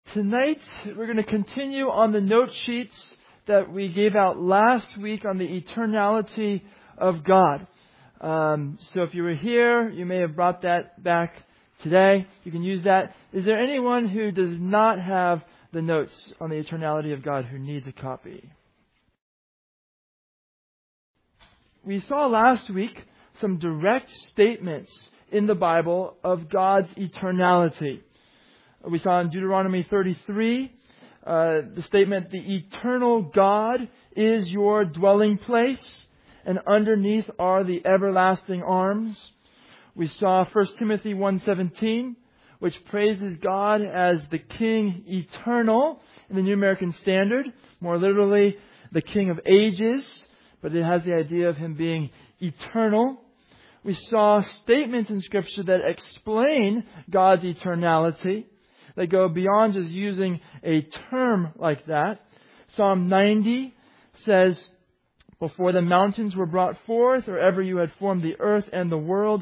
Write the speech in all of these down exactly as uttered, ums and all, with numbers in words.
Tonight, we're going to continue on the note sheets that we gave out last week on the eternality of God. Um, so if you were here, you may have brought that back today. You can use that. Is there anyone who does not have the notes on the eternality of God who needs a copy? We saw last week some direct statements in the Bible of God's eternality. We saw in Deuteronomy thirty-three, uh, the statement, the eternal God is your dwelling place, and underneath are the everlasting arms. We saw First Timothy one seventeen, which praises God as the King eternal in the New American Standard. More literally, the King of ages, but it has the idea of Him being eternal. We saw statements in Scripture that explain God's eternality. They go beyond just using a term like that. Psalm ninety says, before the mountains were brought forth, or ever you had formed the earth and the world,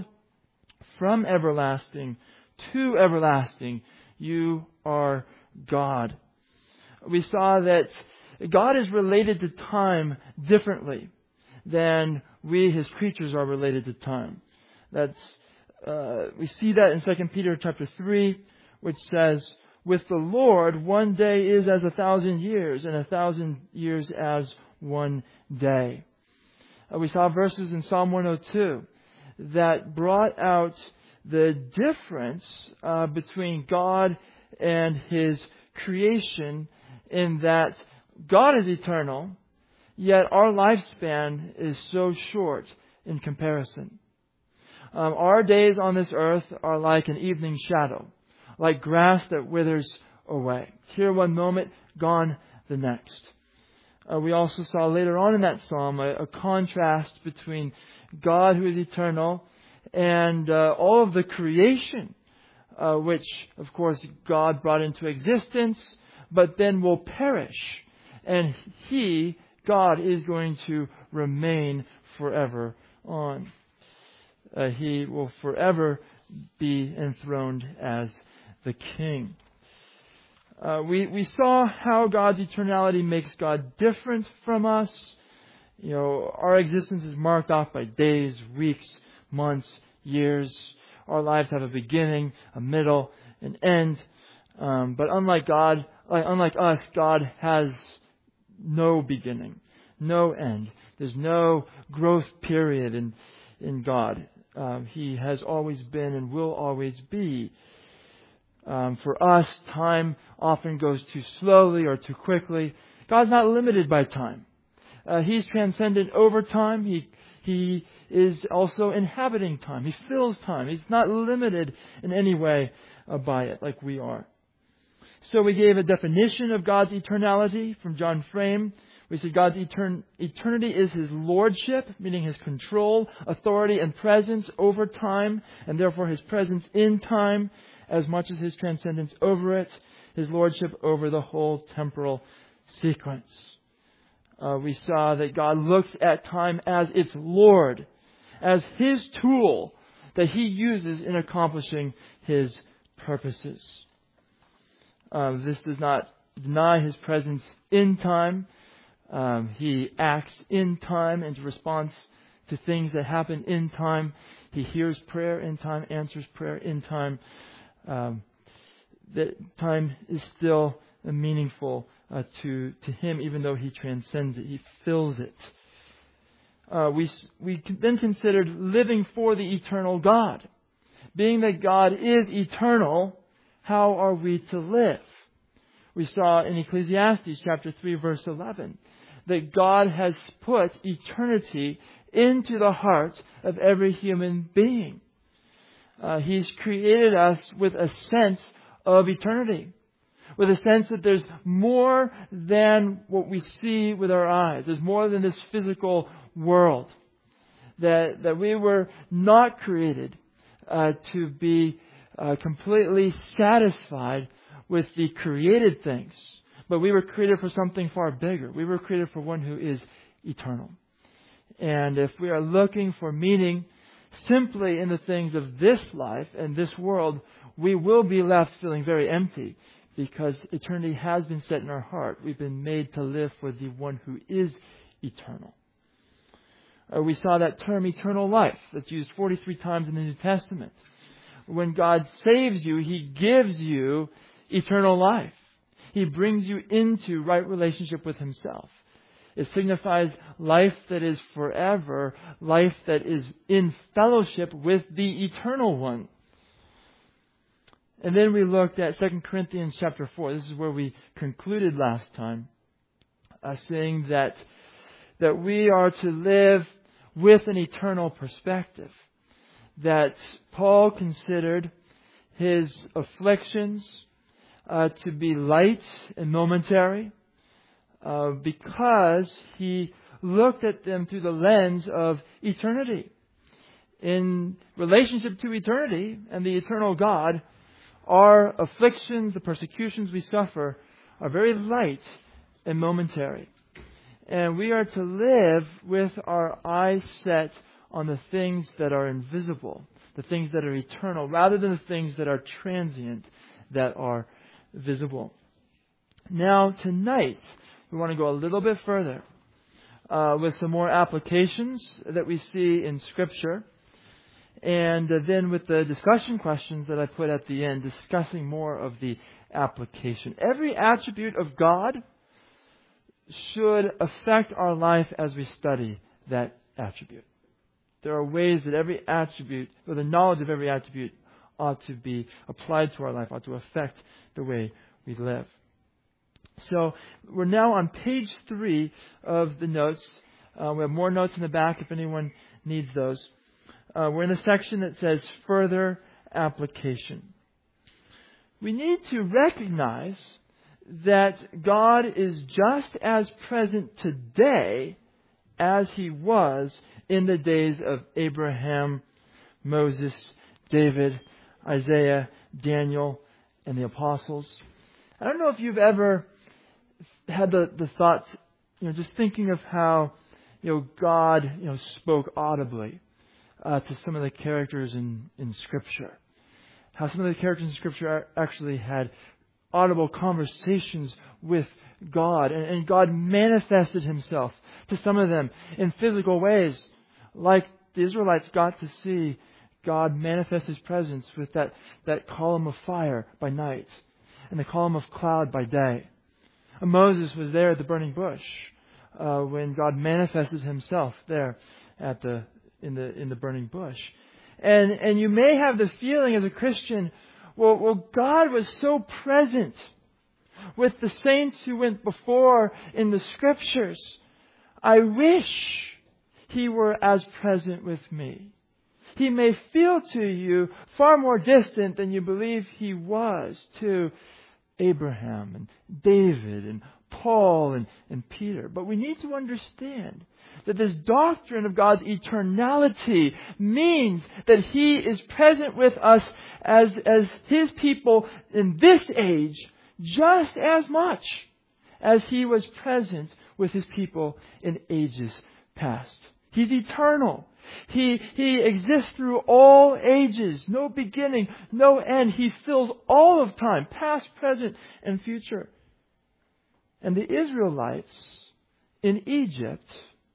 from everlasting to everlasting, you are God. We saw that God is related to time differently than we, His creatures, are related to time. That's uh, we see that in Second Peter chapter three, which says, with the Lord, one day is as a thousand years, and a thousand years as one day. Uh, we saw verses in Psalm one oh two that brought out the difference uh, between God and His creation, in that God is eternal, yet our lifespan is so short in comparison. Um, our days on this earth are like an evening shadow, like grass that withers away. Here one moment, gone the next. Uh, we also saw later on in that psalm a, a contrast between God, who is eternal, and uh, all of the creation, uh, which, of course, God brought into existence, but then will perish. And He, God, is going to remain forever on. Uh, he will forever be enthroned as the King. Uh, we, we saw how God's eternality makes God different from us. You know, our existence is marked off by days, weeks, months, years. Our lives have a beginning, a middle, an end. Um, but unlike God, like, unlike us, God has no beginning, no end. There's no growth period in in God. Um, he has always been and will always be. Um, for us, time often goes too slowly or too quickly. God's not limited by time. Uh, he's transcendent over time. He He is also inhabiting time. He fills time. He's not limited in any way uh, by it like we are. So we gave a definition of God's eternality from John Frame. We said God's etern- eternity is His lordship, meaning His control, authority, and presence over time, and therefore His presence in time as much as His transcendence over it, His lordship over the whole temporal sequence. Uh, we saw that God looks at time as its Lord, as His tool that He uses in accomplishing His purposes. Uh, this does not deny His presence in time. Um, he acts in time in response to things that happen in time. He hears prayer in time, answers prayer in time. Um, that time is still meaningful uh, to to Him, even though He transcends it. He fills it. Uh, we we then considered living for the eternal God. Being that God is eternal, how are we to live? We saw in Ecclesiastes chapter three, verse eleven, that God has put eternity into the heart of every human being. Uh, he's created us with a sense of eternity, with a sense that there's more than what we see with our eyes. There's more than this physical world. That that we were not created uh, to be uh, completely satisfied with the created things, but we were created for something far bigger. We were created for one who is eternal. And if we are looking for meaning simply in the things of this life and this world, we will be left feeling very empty, because eternity has been set in our heart. We've been made to live for the one who is eternal. Uh, we saw that term eternal life that's used forty-three times in the New Testament. When God saves you, He gives you eternal life. He brings you into right relationship with Himself. It signifies life that is forever, life that is in fellowship with the Eternal One. And then we looked at Second Corinthians chapter four. This is where we concluded last time, uh, saying that, that we are to live with an eternal perspective. That Paul considered his afflictions uh, to be light and momentary, Uh, because he looked at them through the lens of eternity. In relationship to eternity and the eternal God, our afflictions, the persecutions we suffer, are very light and momentary. And we are to live with our eyes set on the things that are invisible, the things that are eternal, rather than the things that are transient, that are visible. Now, tonight, we want to go a little bit further uh, with some more applications that we see in Scripture. And uh, then with the discussion questions that I put at the end, discussing more of the application. Every attribute of God should affect our life as we study that attribute. There are ways that every attribute, or the knowledge of every attribute, ought to be applied to our life, ought to affect the way we live. So we're now on page three of the notes. Uh, we have more notes in the back if anyone needs those. Uh, we're in the section that says further application. We need to recognize that God is just as present today as He was in the days of Abraham, Moses, David, Isaiah, Daniel, and the apostles. I don't know if you've ever had the, the thoughts, you know, just thinking of how, you know, God, you know, spoke audibly uh, to some of the characters in, in Scripture. How some of the characters in Scripture actually had audible conversations with God. And, and God manifested Himself to some of them in physical ways. Like the Israelites got to see God manifest His presence with that, that column of fire by night and the column of cloud by day. And Moses was there at the burning bush uh, when God manifested Himself there at the in the in the burning bush. And and you may have the feeling as a Christian, well, well, God was so present with the saints who went before in the Scriptures. I wish He were as present with me. He may feel to you far more distant than you believe He was to Abraham and David and Paul and, and Peter. But we need to understand that this doctrine of God's eternality means that He is present with us as, as His people in this age just as much as He was present with His people in ages past. He's eternal. He, he exists through all ages, no beginning, no end. He fills all of time, past, present, and future. And the Israelites in Egypt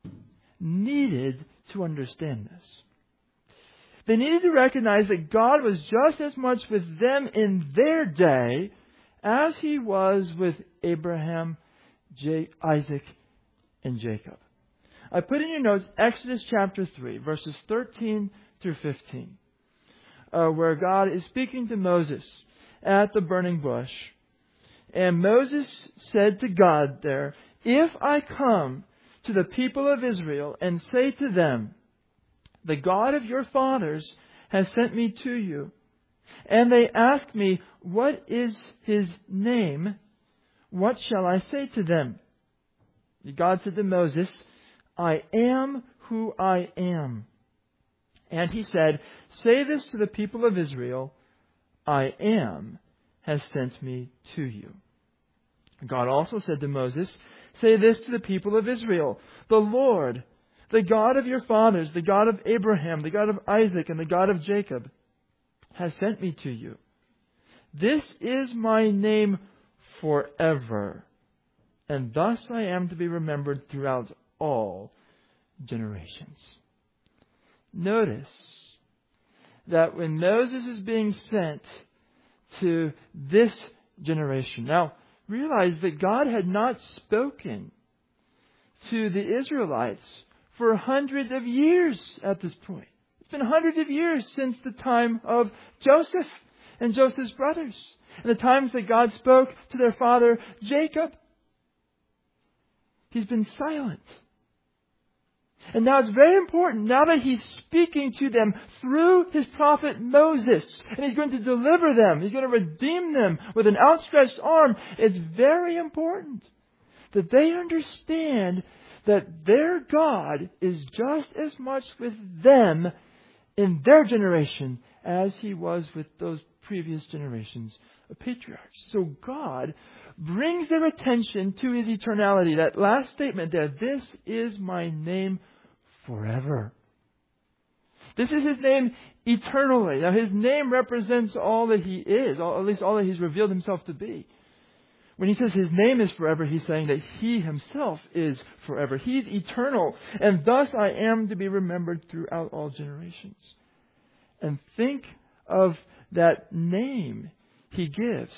needed to understand this. They needed to recognize that God was just as much with them in their day as He was with Abraham, J- Isaac, and Jacob. I put in your notes Exodus chapter three, verses thirteen through fifteen, uh, where God is speaking to Moses at the burning bush. And Moses said to God there, "If I come to the people of Israel and say to them, 'The God of your fathers has sent me to you,' and they ask me, 'What is His name?' what shall I say to them?" God said to Moses, "I am who I am." And He said, "Say this to the people of Israel, 'I am has sent me to you.'" God also said to Moses, "Say this to the people of Israel, 'The Lord, the God of your fathers, the God of Abraham, the God of Isaac, and the God of Jacob, has sent me to you.' This is my name forever, and thus I am to be remembered throughout all generations. Notice that when Moses is being sent to this generation, now realize that God had not spoken to the Israelites for hundreds of years at this point. It's been hundreds of years since the time of Joseph and Joseph's brothers, and the times that God spoke to their father Jacob. He's been silent. And now it's very important, now that He's speaking to them through His prophet Moses, and He's going to deliver them, He's going to redeem them with an outstretched arm, it's very important that they understand that their God is just as much with them in their generation as He was with those previous generations of patriarchs. So God brings their attention to His eternality. That last statement there, this is my name forever. This is His name eternally. Now His name represents all that He is, or at least all that He's revealed Himself to be. When He says His name is forever, He's saying that He Himself is forever. He's eternal, and thus I am to be remembered throughout all generations. And think of that name He gives.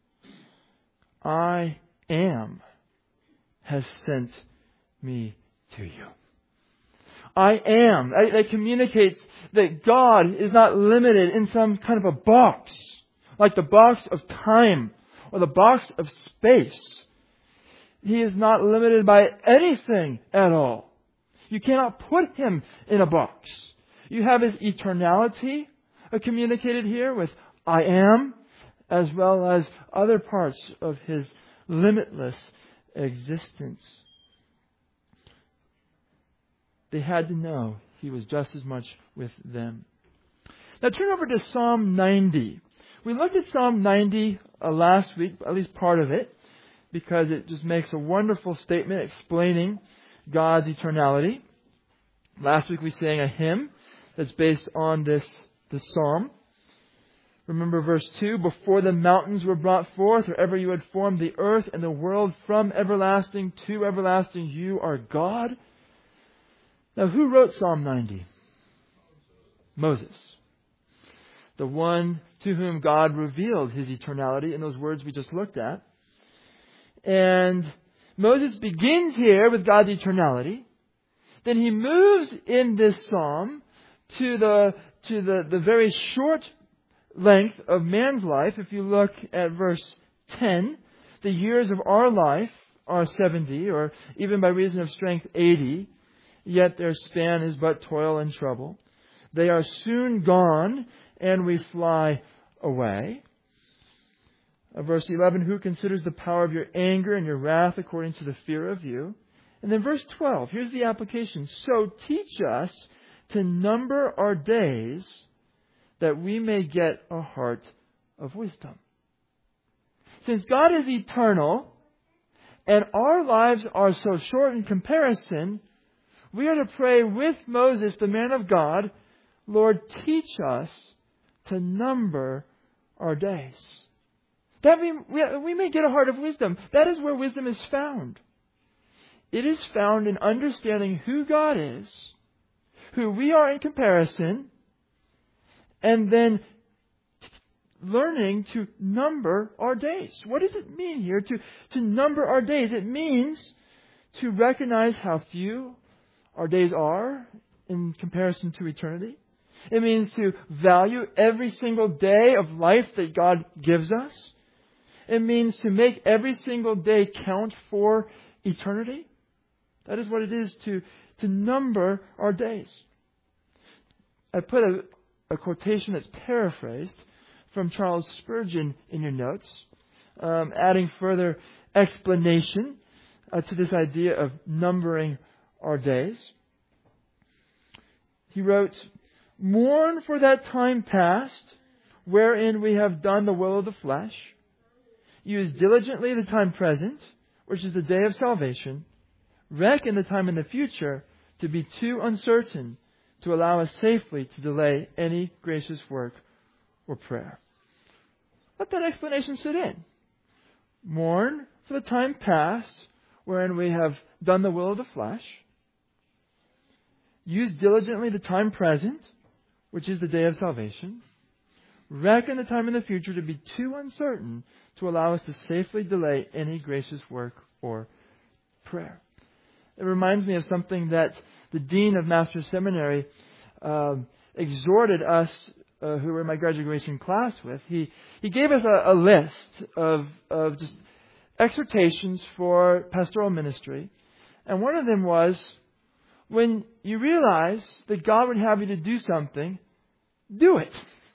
I am has sent me to you. I am. That communicates that God is not limited in some kind of a box, like the box of time or the box of space. He is not limited by anything at all. You cannot put Him in a box. You have His eternality communicated here with I am, as well as other parts of His limitless existence. They had to know He was just as much with them. Now turn over to Psalm ninety. We looked at Psalm ninety uh, last week, at least part of it, because it just makes a wonderful statement explaining God's eternality. Last week we sang a hymn that's based on this, this psalm. Remember verse two, before the mountains were brought forth, or ever you had formed the earth and the world, from everlasting to everlasting, you are God. Now, who wrote Psalm ninety? Moses. The one to whom God revealed His eternality in those words we just looked at. And Moses begins here with God's eternality. Then he moves in this psalm to the, to the, the very short length of man's life. If you look at verse ten, the years of our life are seventy, or even by reason of strength eighty. Yet their span is but toil and trouble. They are soon gone, and we fly away. Uh, verse eleven, who considers the power of your anger and your wrath according to the fear of you? And then verse twelve, here's the application. So teach us to number our days, that we may get a heart of wisdom. Since God is eternal, and our lives are so short in comparison, we are to pray with Moses, the man of God, Lord, teach us to number our days, that we, we, we may get a heart of wisdom. That is where wisdom is found. It is found in understanding who God is, who we are in comparison, and then learning to number our days. What does it mean here to, to number our days? It means to recognize how few our days are in comparison to eternity. It means to value every single day of life that God gives us. It means to make every single day count for eternity. That is what it is to, to number our days. I put a, a quotation that's paraphrased from Charles Spurgeon in your notes, um, adding further explanation uh, to this idea of numbering our days. He wrote, mourn for that time past, wherein we have done the will of the flesh. Use diligently the time present, which is the day of salvation. Reckon the time in the future to be too uncertain to allow us safely to delay any gracious work or prayer. let that explanation sit in. Mourn for the time past, wherein we have done the will of the flesh. Use diligently the time present, which is the day of salvation. Reckon the time in the future to be too uncertain to allow us to safely delay any gracious work or prayer. It reminds me of something that the dean of Master's Seminary um, exhorted us uh, who were in my graduation class with. He he gave us a, a list of of just exhortations for pastoral ministry, and one of them was, when you realize that God would have you to do something, do it.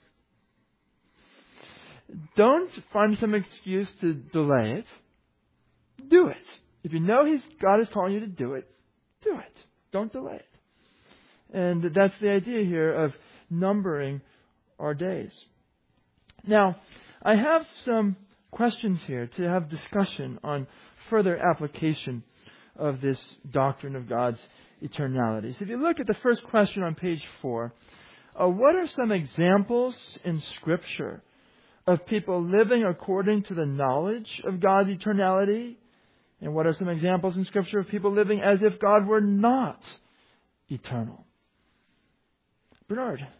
Don't find some excuse to delay it. Do it. If you know He's God is calling you to do it, do it. Don't delay it. And that's the idea here of numbering our days. Now, I have some questions here to have discussion on further application of this doctrine of God's eternality. So if you look at the first question on page four, uh, what are some examples in Scripture of people living according to the knowledge of God's eternality? And what are some examples in Scripture of people living as if God were not eternal? Bernard.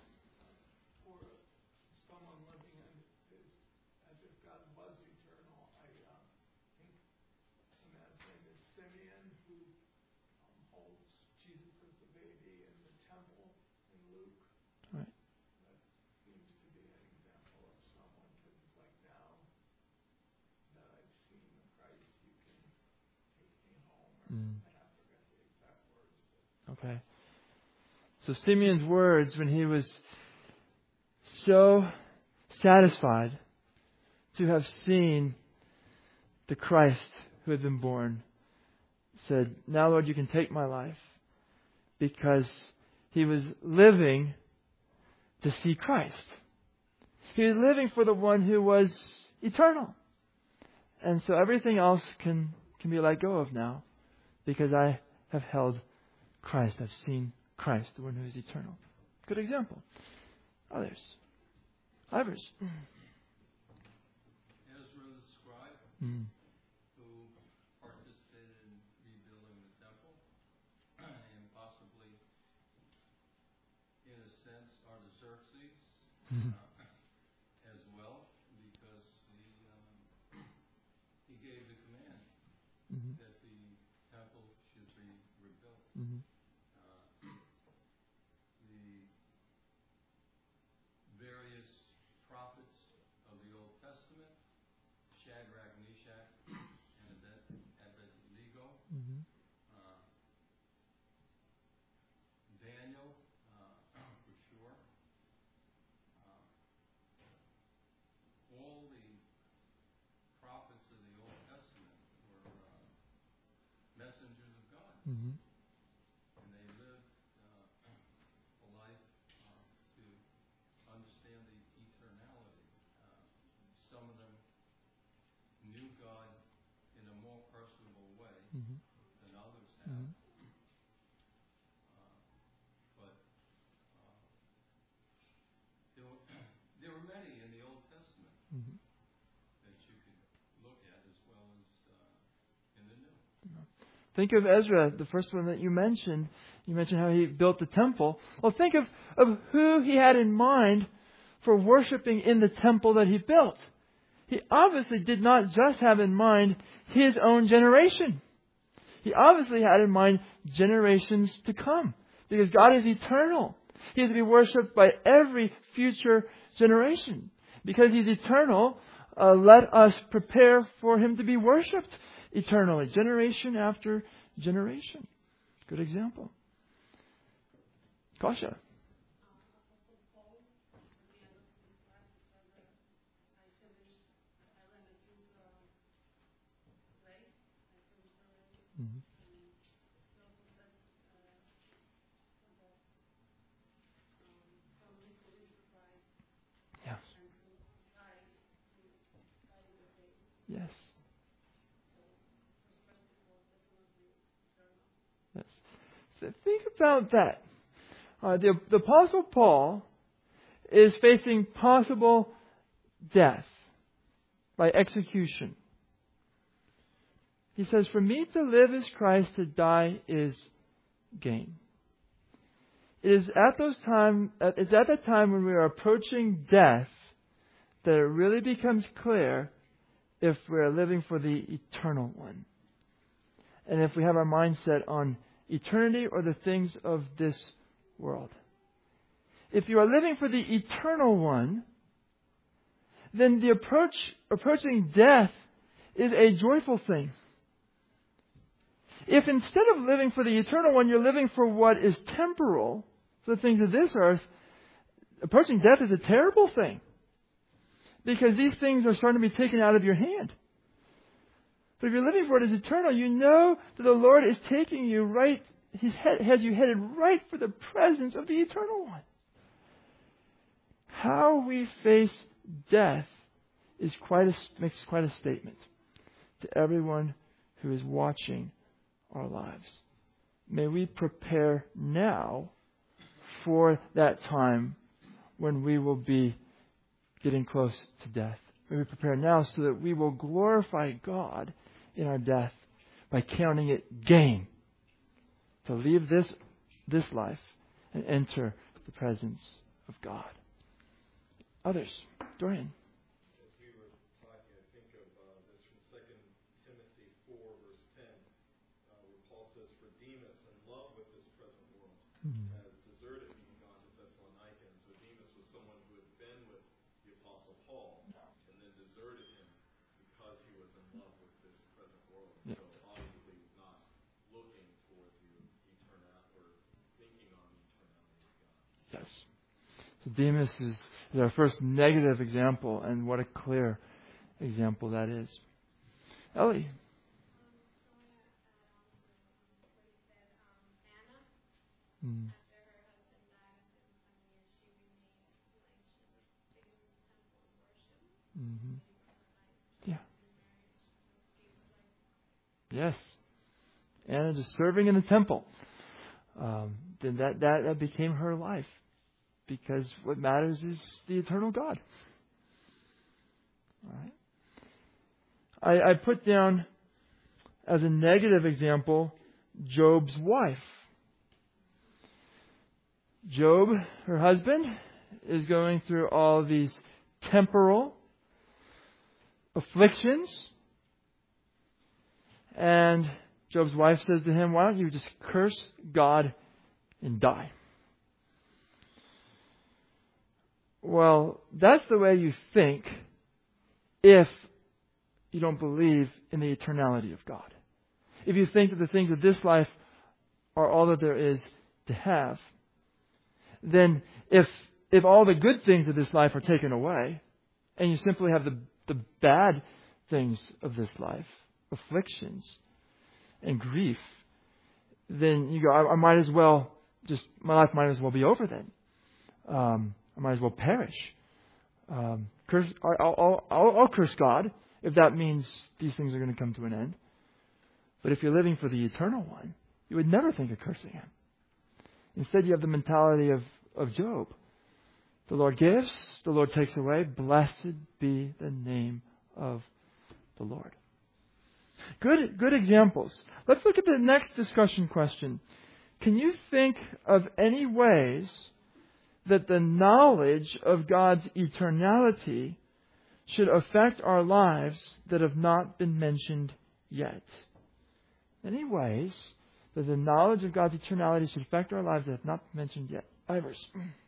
Okay. So Simeon's words when he was so satisfied to have seen the Christ who had been born, said, "Now, Lord, you can take my life," because he was living to see Christ. He was living for the one who was eternal. And so everything else can, can be let go of now, because I have held Christ. I've seen Christ, the one who is eternal. Good example. Others. Others. Ezra the scribe, Mm. who participated in rebuilding the temple, and possibly, in a sense, Artaxerxes uh, as well, because he um, he gave the command Mm-hmm. that the temple should be rebuilt. Mm-hmm. Various prophets of the Old Testament, Shadrach, Meshach, and Abednego, Mm-hmm. uh, Daniel, uh, for sure. Uh, all the prophets of the Old Testament were uh, messengers of God, Mm-hmm. and they lived uh, a life uh, to understand the eternality. Uh, some of them knew God in a more personable way Mm-hmm. than others have. Mm-hmm. Uh, but uh, there, were, there were many in the Old Testament Mm-hmm. that you could look at as well as uh, in the New. Think of Ezra, the first one that you mentioned. You mentioned how he built the temple. Well, think of, of who he had in mind for worshiping in the temple that he built. He obviously did not just have in mind his own generation. He obviously had in mind generations to come, because God is eternal. He is to be worshipped by every future generation. Because He's eternal, uh, let us prepare for Him to be worshipped eternally, generation after generation. Good example. Kasha. Mm-hmm. Yes. Yes. Yes. So think about that. Uh, the, the Apostle Paul is facing possible death. by execution. He says, "For me to live is Christ, to die is gain." It is at those time, it's at that time when we are approaching death that it really becomes clear if we are living for the eternal one. And if we have our mindset on eternity or the things of this world. If you are living for the eternal one, then the approach, approaching death is a joyful thing. If instead of living for the eternal one, you're living for what is temporal, for the things of this earth, approaching death is a terrible thing. Because these things are starting to be taken out of your hand. But if you're living for what is eternal, you know that the Lord is taking you right, He has you headed right for the presence of the eternal one. How we face death is quite a, makes quite a statement to everyone who is watching our lives. May we prepare now for that time when we will be getting close to death. May we prepare now so that we will glorify God in our death by counting it gain to leave this, this life and enter the presence of God. Others. Dorian. As we were talking, I think of uh, this from Second Timothy four, verse ten, uh, where Paul says, "For Demas, in love with this present world, Mm-hmm. has deserted me and gone to Thessalonica." And so Demas was someone who had been with the Apostle Paul and then deserted him because he was in love with this present world. Yeah. So obviously he's not looking towards the eternal or thinking on the eternality of God. Yes. So Demas is, is our first negative example, and what a clear example that is. Ellie. Mm. Mm-hmm. Yeah. Yes. Anna just serving in the temple. Um, then that, that, that became her life. Because what matters is the eternal God. All right. I, I put down as a negative example Job's wife. Job, her husband, is going through all these temporal afflictions. And Job's wife says to him, "Why don't you just curse God and die?" Well, that's the way you think if you don't believe in the eternality of God. If you think that the things of this life are all that there is to have, then if if all the good things of this life are taken away, and you simply have the, the bad things of this life, afflictions and grief, then you go, I, I might as well just, my life might as well be over then. Um, I might as well perish. Um, curse, I'll, I'll, I'll, I'll curse God if that means these things are going to come to an end. But if you're living for the eternal one, you would never think of cursing Him. Instead, you have the mentality of, of Job. The Lord gives, the Lord takes away. Blessed be the name of the Lord. Good, good examples. Let's look at the next discussion question. Can you think of any ways that the knowledge of God's eternality should affect our lives that have not been mentioned yet? Any ways that the knowledge of God's eternality should affect our lives that have not been mentioned yet? Ivers.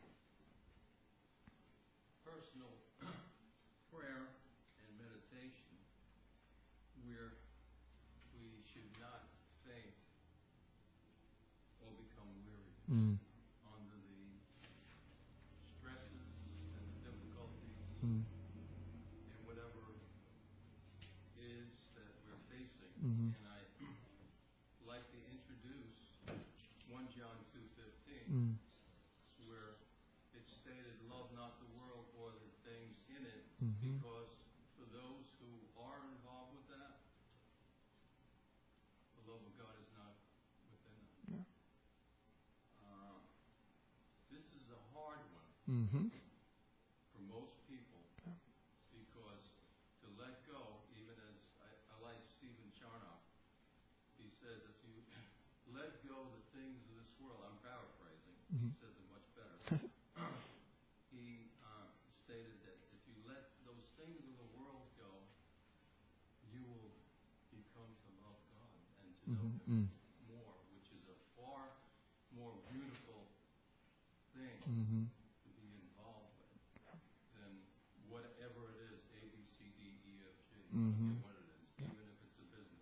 Personal prayer and meditation, where we should not faint or become weary. Mm. Under the stresses and the difficulties Mm. and whatever is that we're facing. Mm-hmm. And I like to introduce First John two fifteen, Mm. where it's stated, "Love not the world or the things in it," Mm-hmm. because for those who are involved with that, the love of God is not within them. Yeah. Uh, this is a hard one Mm-hmm. for most people, because to let says if you let go of the things of this world, I'm paraphrasing, Mhm. he says it much better. He uh, stated that if you let those things of the world go, you will become to love God and to know Mhm. Him Mm. more, which is a far more beautiful thing Mhm. to be involved with than whatever it is, A, B, C, D, E, F, G. I don't Mhm. care what it is, even if it's a business.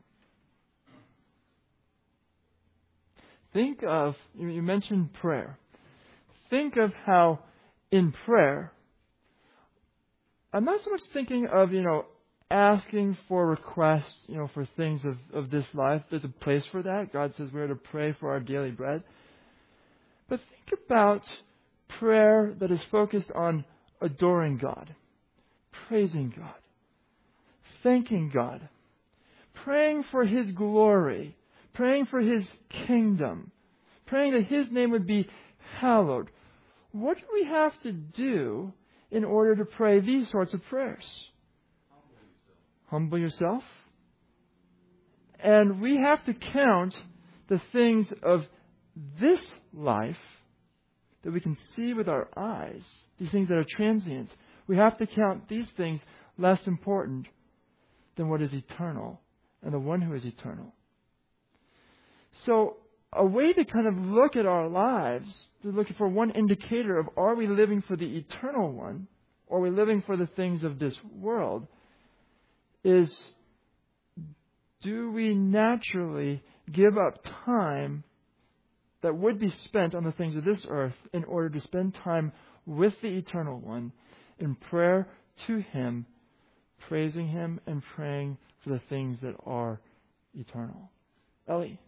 Think of, you you mentioned prayer. Think of how in prayer, I'm not so much thinking of, you know, asking for requests, you know, for things of, of this life. There's a place for that. God says we're to pray for our daily bread. But think about prayer that is focused on adoring God, praising God, thanking God, praying for His glory, praying for His kingdom, praying that His name would be hallowed. What do we have to do in order to pray these sorts of prayers? Humble yourself. And we have to count the things of this life that we can see with our eyes, these things that are transient. We have to count these things less important than what is eternal and the one who is eternal. So a way to kind of look at our lives, to look for one indicator of are we living for the eternal one, or are we living for the things of this world, is do we naturally give up time that would be spent on the things of this earth in order to spend time with the eternal one in prayer to Him, praising Him and praying for the things that are eternal? Ellie?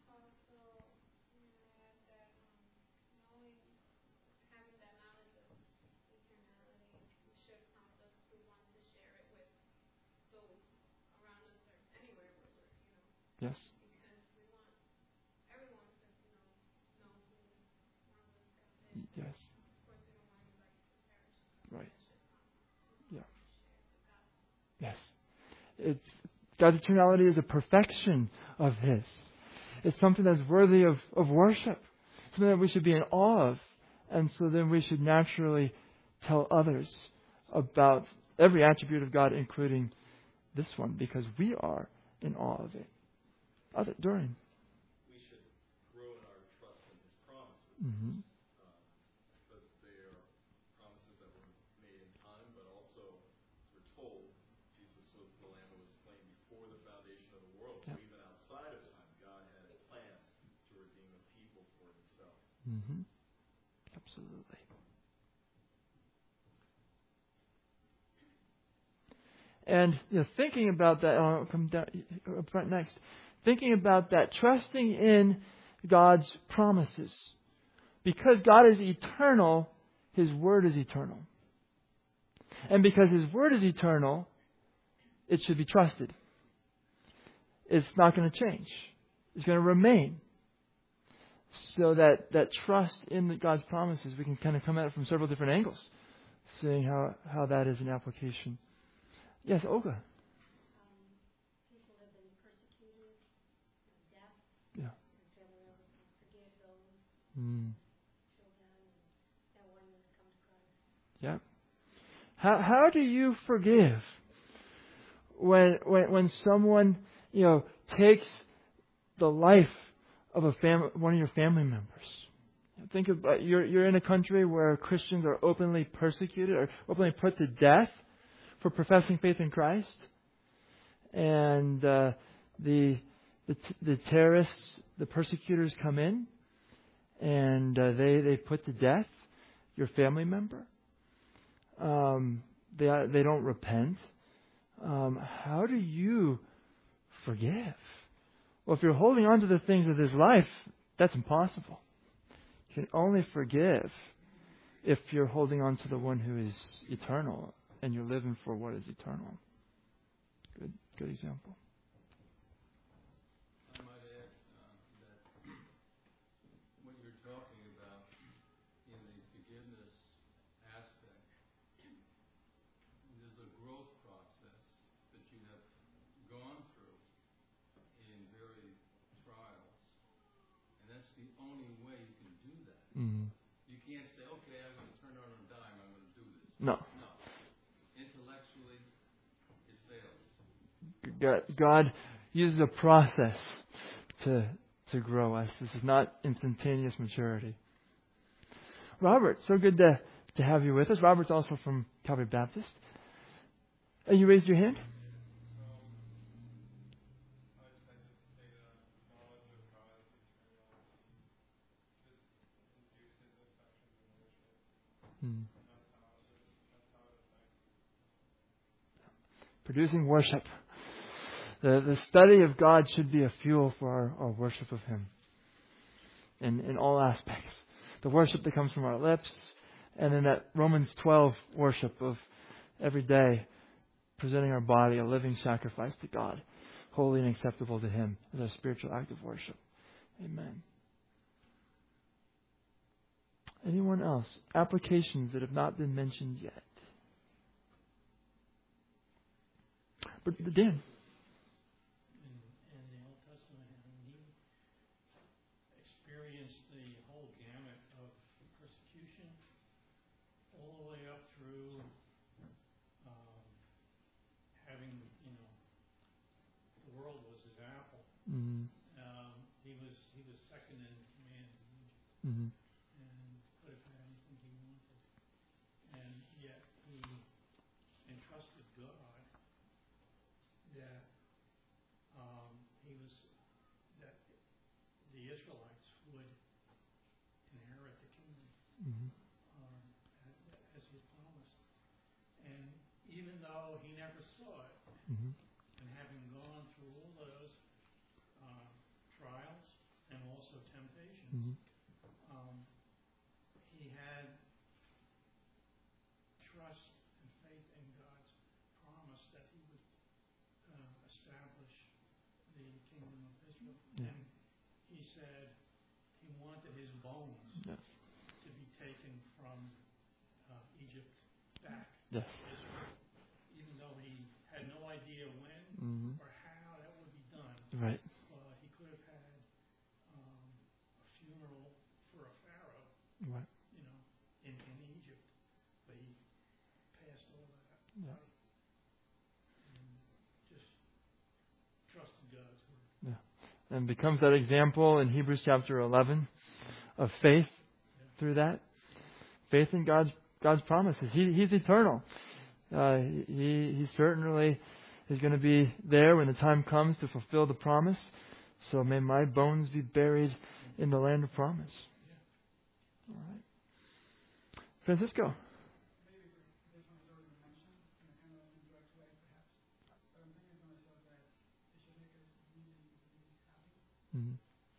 Yes. Yes. Right. Yeah. Yes. It's God's eternality is a perfection of His. It's something that's worthy of, of worship. Something that we should be in awe of. And so then we should naturally tell others about every attribute of God, including this one, because we are in awe of it. Other, Dorian. We should grow in our trust in His promises. Mm-hmm. Um, because they are promises that were made in time, but also, as we're told, Jesus was the Lamb who was slain before the foundation of the world. Yeah. So even outside of time, God had a plan to redeem a people for Himself. Mm-hmm. Absolutely. And you know, thinking about that, I'll come down up front next. Thinking about that, trusting in God's promises. Because God is eternal, His Word is eternal. And because His Word is eternal, it should be trusted. It's not going to change. It's going to remain. So that, that trust in the God's promises, we can kind of come at it from several different angles, seeing how, how that is an application. Yes, Olga. People have been persecuted, death, Yeah. and family members can forgive those Mm. children and that want them to come to Christ. Yeah. How how do you forgive when when when someone, you know, takes the life of a fam- one of your family members? Think about you're you're in a country where Christians are openly persecuted or openly put to death for professing faith in Christ, and uh, the the t- the terrorists, the persecutors come in, and uh, they they put to death your family member. Um, they they don't repent. Um, how do you forgive? Well, if you're holding on to the things of this life, that's impossible. You can only forgive if you're holding on to the one who is eternal and you're living for what is eternal. Good, good example. I might add uh, that what you're talking about in the forgiveness aspect, there's a growth process that you have gone through in very only way you can do that. Mm-hmm. You can't say, okay, I'm going to turn on a dime, I'm going to do this. No. No. Intellectually, it fails. God, God uses a process to to grow us. This is not instantaneous maturity. Robert, so good to, to have you with us. Robert's also from Calvary Baptist. And you raised your hand? Hmm. Producing worship. The, the study of God should be a fuel for our, our worship of Him in, in all aspects. The worship that comes from our lips, and then that Romans twelve worship of every day presenting our body a living sacrifice to God, holy and acceptable to Him as our spiritual act of worship. Amen. Anyone else? Applications that have not been mentioned yet. But Dan. Mm-hmm. Um, he was he was second in command, Mm-hmm. and could have had anything he wanted, and yet he entrusted God that um, he was that the Israelites would inherit the kingdom, Mm-hmm. um, as he promised, and even though he never saw it, Mm-hmm. and having gone through all those uh, trials and also temptations, Mm-hmm. um, he had trust and faith in God's promise that he would uh, establish the kingdom of Israel. Yeah. And he said he wanted his bones Yes. to be taken from uh, Egypt back Yes. to Israel, even though he had no idea when Mm-hmm. or how that would be done. Right. Uh, he could have had um, a funeral for a pharaoh, Right. you know, in, in Egypt, but he passed all that Yeah. by and just trusted God's word. And becomes that example in Hebrews chapter eleven of faith through that. Faith in God's God's promises. He He's eternal. Uh, he He certainly is going to be there when the time comes to fulfill the promise. So may my bones be buried in the land of promise. All right. Francisco. Mm-hmm.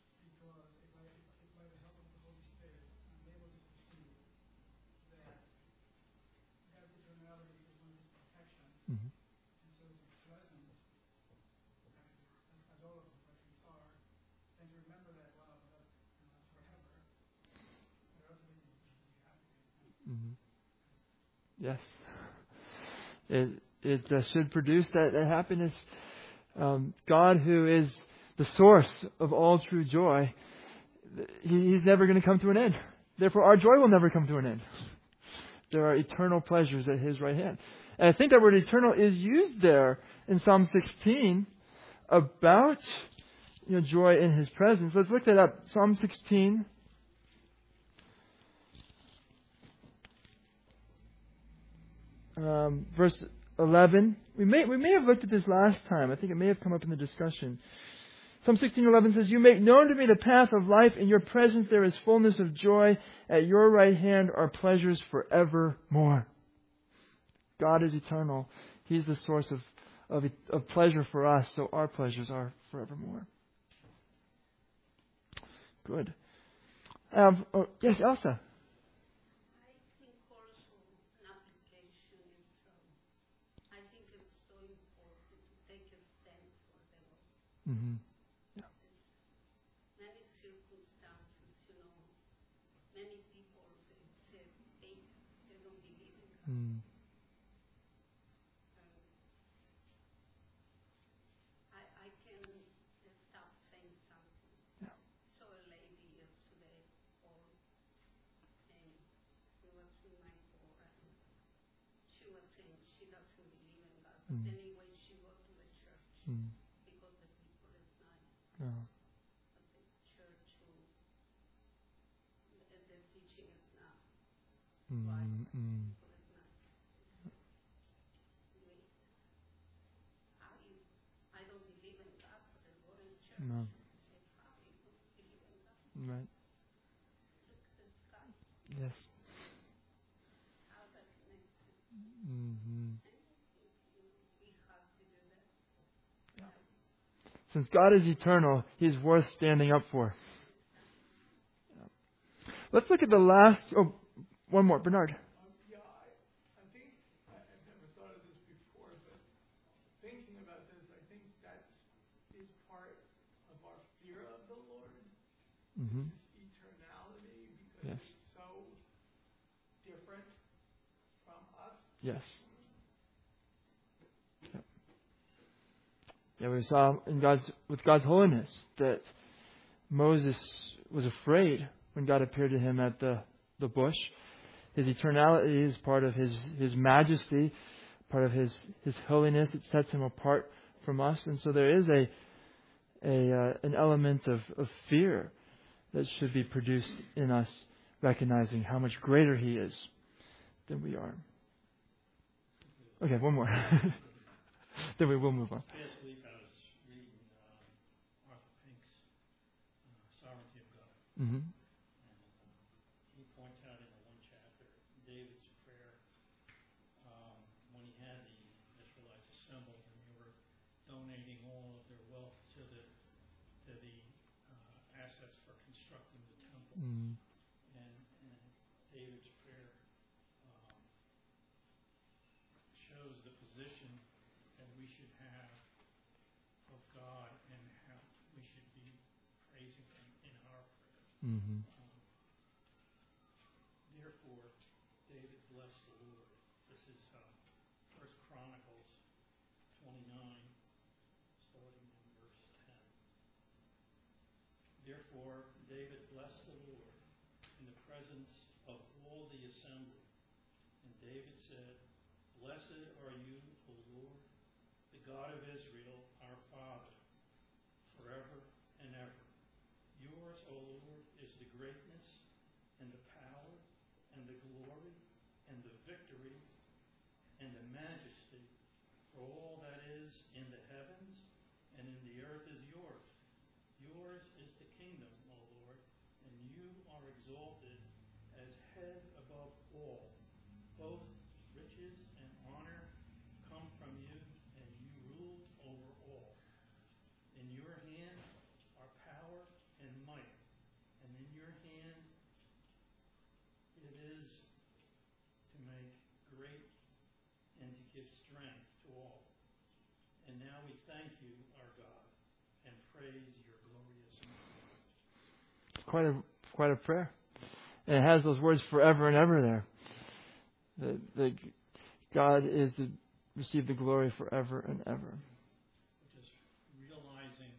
Mm-hmm. Mm-hmm. Yes. It it uh, should produce that, that happiness. Um, God, who is the source of all true joy, he, He's never going to come to an end. Therefore, our joy will never come to an end. There are eternal pleasures at His right hand. And I think that word eternal is used there in Psalm sixteen about, you know, joy in His presence. Let's look that up. Psalm sixteen. Um, verse eleven. We may we may have looked at this last time. I think it may have come up in the discussion. Psalm sixteen eleven says, "You make known to me the path of life. In your presence there is fullness of joy. At your right hand are pleasures forevermore." God is eternal. He's the source of, of, of pleasure for us, so our pleasures are forevermore. Good. Um, oh, yes, Elsa. I think also an application is, um, I think it's so important to take a stand for the Lord. Mm-hmm. Many circumstances, you know, many people, they say faith, they don't believe in God. Mm. Um, I, I can stop saying something. Yeah. Saw a lady yesterday she doesn't believe in God. But Mm. anyway, she goes to the church Mm. because the people is nice. Yeah. But the church who the, the teaching is not right. Mm. Mm. People is not. Wait, how you? I don't believe in God, but I go to church. No. I say, how you don't believe in God? Right. Look at the sky. Yes. How that connected. Mm-hmm. We have to do that. Since God is eternal, He's worth standing up for. Let's look at the last. Oh, one more, Bernard. Um, yeah, I, I think I, I've never thought of this before, but thinking about this, I think that is part of our fear of the Lord, Mm-hmm. His eternality, because Yes. it's so different from us. Yes. Yep. Yeah, we saw in God's with God's holiness that Moses was afraid when God appeared to him at the, the bush. His eternality is part of his, his majesty, part of his, his holiness. It sets him apart from us. And so there is a a uh, an element of, of fear that should be produced in us, recognizing how much greater He is than we are. Okay, one more. Then we will move on. Last week I was reading uh, Arthur Pink's uh, Sovereignty of God. Mm-hmm. And uh, he points out in the one chapter David's prayer um, when he had the Israelites assembled and they were donating all of their wealth to the to the uh, assets for constructing the temple. Mm. And, and David's prayer um, shows the position that we should have of God and how we should be praising Him in our prayer. Mm-hmm. Um, therefore, David blessed the Lord. This is um, First Chronicles twenty-nine, starting in verse ten. Therefore, David blessed the Lord in the presence of all the assembly. And David said, Blessed are you, O Lord, the God of Israel, our Father, forever and ever. Yours, O Lord, is the greatness and the power and the glory and the victory and the majesty, for all that is in the heavens and in the earth is yours. Yours is the kingdom, O Lord, and you are exalted as head above all. Both riches and honor come from you, and you rule over all. In your hand are power and might, and in your hand it is to make great and to give strength to all. And now we thank you, our God, and praise your glorious name. It's quite a quite a prayer, and it has those words "forever and ever" there. That, that God is to receive the glory forever and ever. Just realizing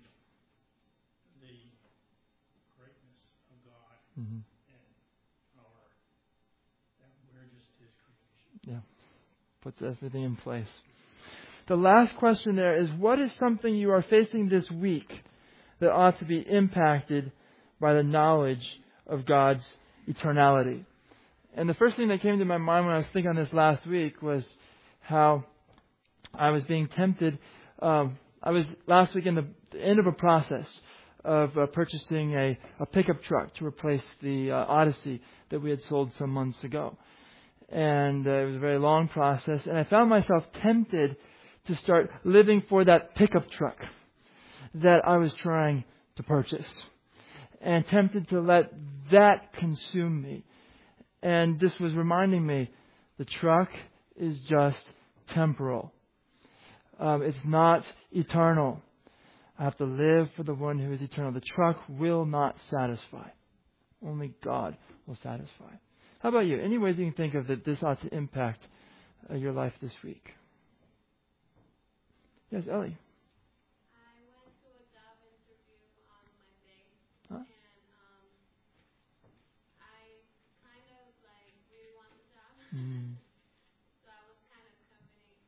the greatness of God Mm-hmm. and our that we're just His creation. Puts everything in place. The last question there is, what is something you are facing this week that ought to be impacted by the knowledge of God's eternality? And the first thing that came to my mind when I was thinking on this last week was how I was being tempted. Um, I was last week in the, the end of a process of uh, purchasing a, a pickup truck to replace the uh, Odyssey that we had sold some months ago. And uh, it was a very long process. And I found myself tempted to start living for that pickup truck that I was trying to purchase. And tempted to let that consume me. And this was reminding me, the truck is just temporal. Um, it's not eternal. I have to live for the one who is eternal. The truck will not satisfy. Only God will satisfy. How about you? Any ways you can think of that this ought to impact uh, your life this week? Yes, Ellie. I went to a job interview on Monday, Huh? and um, I kind of like really want the job, Mm. so I was kind of coveting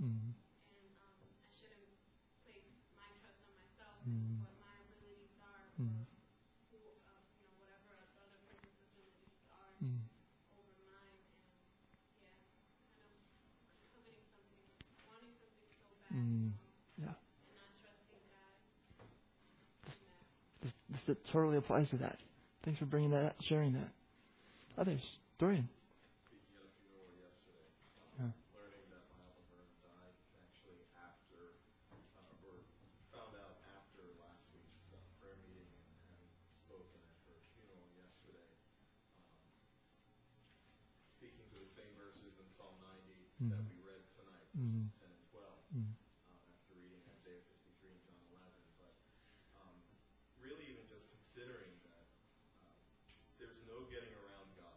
Mm. and um, I shouldn't place my trust on myself, Mm. what my abilities are, Mm. or who, uh, you know, whatever other person's abilities are Mm. over mine, and yeah, kind of coveting something, wanting something so bad, Mm. you know, Yeah. and not trusting God in that. This, this it totally applies to that. Thanks for bringing that, sharing that. Others, Dorian. Speaking at a funeral yesterday, Yeah. um, learning that my Alma Vernon died actually after, uh, or found out after last week's uh, prayer meeting and having spoken at her funeral yesterday. Um, speaking to the same verses in Psalm ninety Mhm. that we read tonight, Mhm. verses ten and twelve, Mm. um, after reading Isaiah fifty-three and John eleven. But um, really even just considering that uh, there's no getting around God.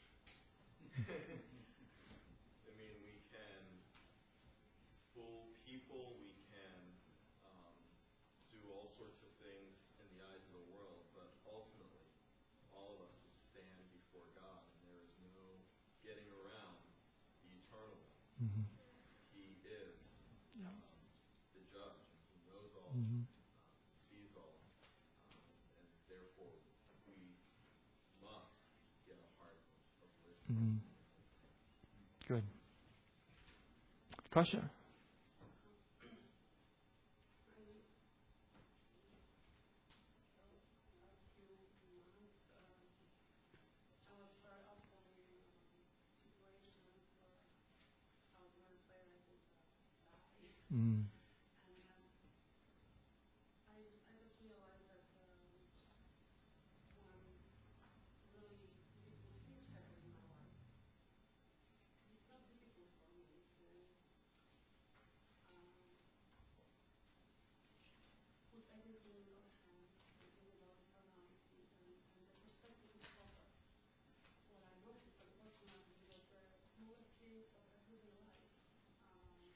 I mean, we can fool people, we can um, do all sorts of things in the eyes of the world, but ultimately, all of us will stand before God, and there is no getting around the eternal one. Mhm. He is Yeah. um, the judge, and He knows all, Mhm. um, sees all, um, and therefore we must get a heart of, of wisdom. Mhm. Good. Kasha. I was very often in um, situations where I was very afraid I would uh, die. Mm. And um, I, I just realized that um, when really difficult things happen in my life, it's not difficult for me to um, put everything in God's hands and think about eternality, and, and the perspective is proper. What I noticed, unfortunately, is that the smallest things of everyday life, um,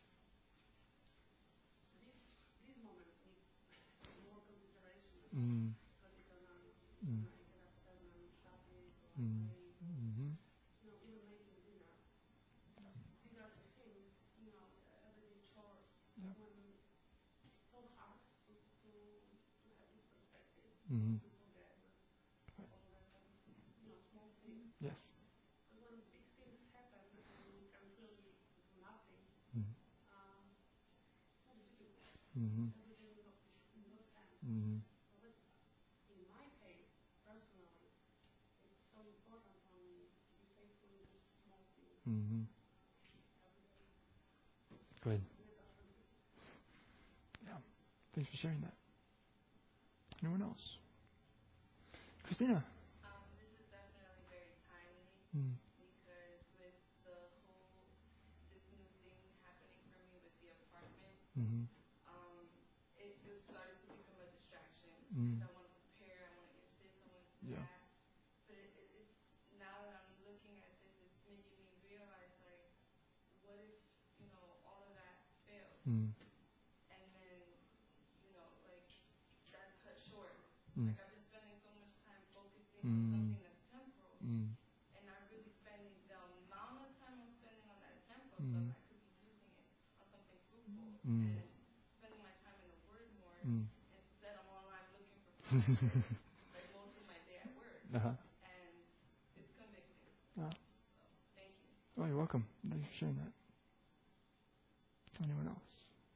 these, these moments need more consideration about Mm. God's eternality. Mm. When I get upset when I'm in traffic or Mm. late, or, Mhm. you know, even making dinner. These are the things, you know, uh, everyday chores, Yeah. when it's so hard to, to, to have this perspective, Mhm. to forget all the, you know, small things. Yes. Because when big things happen and you can really do nothing, Mm. um, it's very difficult. Mhm. Everything in God's in God's hands. Mhm. So that's, in my case, personally, it's so important for me to be faithful in these small things Mhm. every day. Good. And it doesn't be. Yeah. Thanks for sharing that. Anyone else? Christina. Um, this is definitely very timely Mm. because with the whole, this new thing happening for me with the apartment, Mhm. um, it, it started to become a distraction. Mm. Because I want to prepare, I want to get this, I want to do Yeah. that. But it, it, it's, now that I'm looking at this, it's making me realize, like, what if, you know, all of that fails? Mm. And then, you know, like, that's cut short. Mm. Like, I've been spending so much time focusing on Mm. something that's temporal. Mm. And not really spending the amount of time I'm spending on that temporal Mm. stuff, I could be using it on something fruitful Mm. and spending my time in the Word more. Mm. Instead, I'm online looking for furniture, like most of my day at work, Uh-huh. and it's convicting. Oh. So, thank you. Oh, you're welcome. Thanks for sharing that. Anyone else?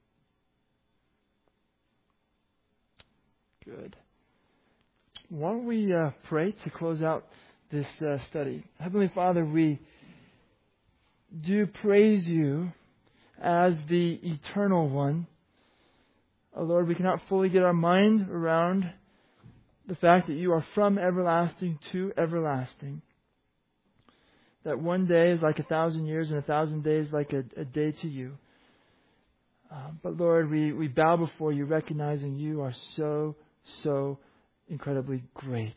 Good. Why don't we uh, pray to close out this uh, study? Heavenly Father, we do praise you as the eternal one. Oh Lord, we cannot fully get our mind around the fact that you are from everlasting to everlasting. That one day is like a thousand years and a thousand days like a, a day to you. Uh, but Lord, we, we bow before you, recognizing you are so, so incredibly great.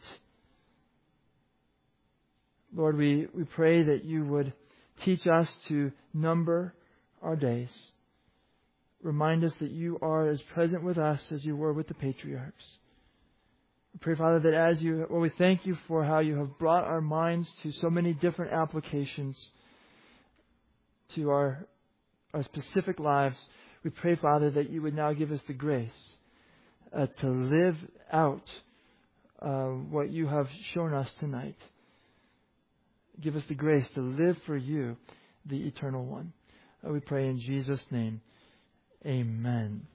Lord, we, we pray that you would teach us to number our days. Remind us that you are as present with us as you were with the patriarchs. We pray, Father, that as you, well, we thank you for how you have brought our minds to so many different applications to our our specific lives, we pray, Father, that you would now give us the grace uh, to live out uh, what you have shown us tonight. Give us the grace to live for you, the Eternal One. Uh, we pray in Jesus' name. Amen.